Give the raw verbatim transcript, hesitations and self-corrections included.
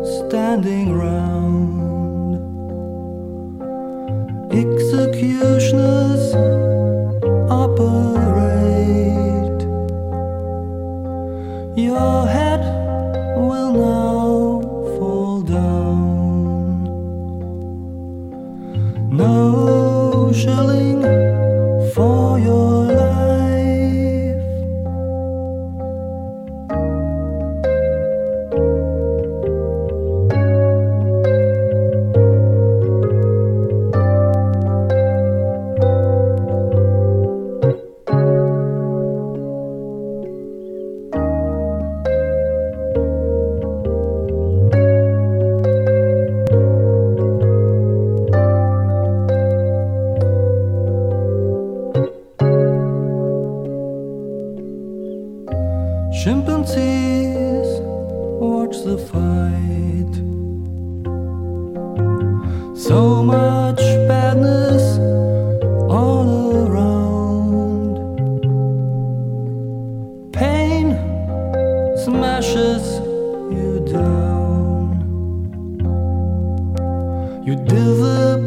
standing round. Executioners operate. Your head will now fall down. No shilling for your life. Chimpanzees watch the fight. So much badness all around. Pain smashes you down. You disappear